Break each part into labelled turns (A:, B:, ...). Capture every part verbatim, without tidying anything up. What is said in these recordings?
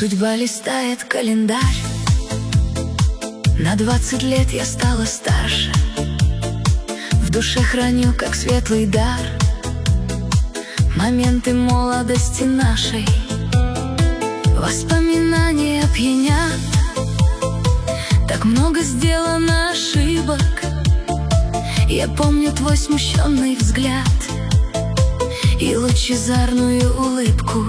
A: Судьба листает календарь. На двадцать лет я стала старше. В душе храню, как светлый дар, моменты молодости нашей. Воспоминания пьянят. Так много сделано ошибок. Я помню твой смущенный взгляд и лучезарную улыбку.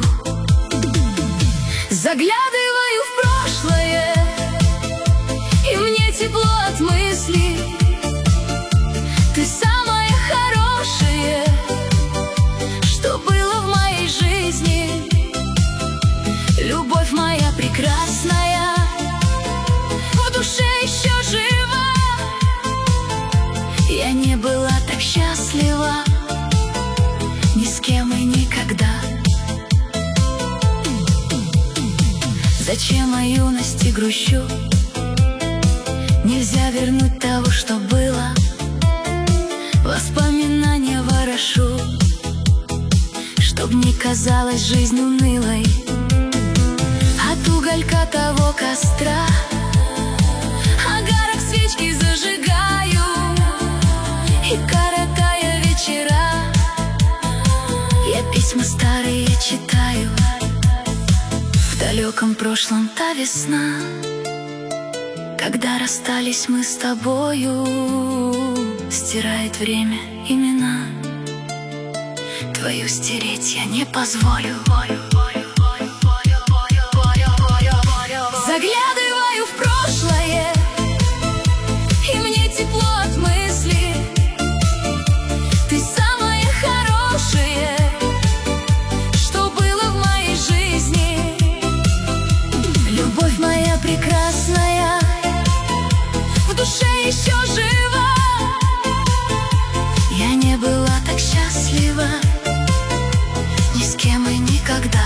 A: Заглядываю в прошлое, и мне тепло от мысли. Ты самое хорошее, что было в моей жизни. Любовь моя прекрасная, в душе еще жива. Я не была так счастлива ни с кем и никогда. Зачем о юности грущу? Нельзя вернуть того, что было. Воспоминания ворошу, чтоб не казалась жизнь унылой. От уголька того костра огарок свечки зажигаю, и, коротая вечера, я письма старые читаю. В далеком прошлом та весна, когда расстались мы с тобою, стирает время имена. Твою стереть я не позволю. Заглядываю в прошлое, и мне тепло от мысли. Ты самое хорошее, что было в моей жизни. Любовь моя прекрасная, в душе еще жива. Я не была так счастлива ни с кем и никогда.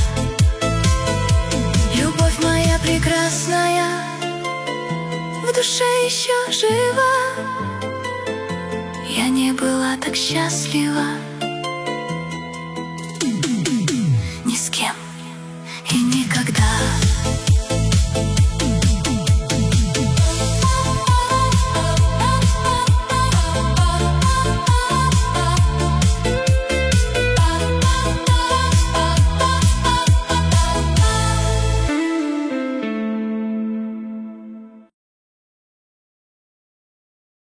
A: Любовь моя прекрасная, в душе еще жива. Я не была так счастлива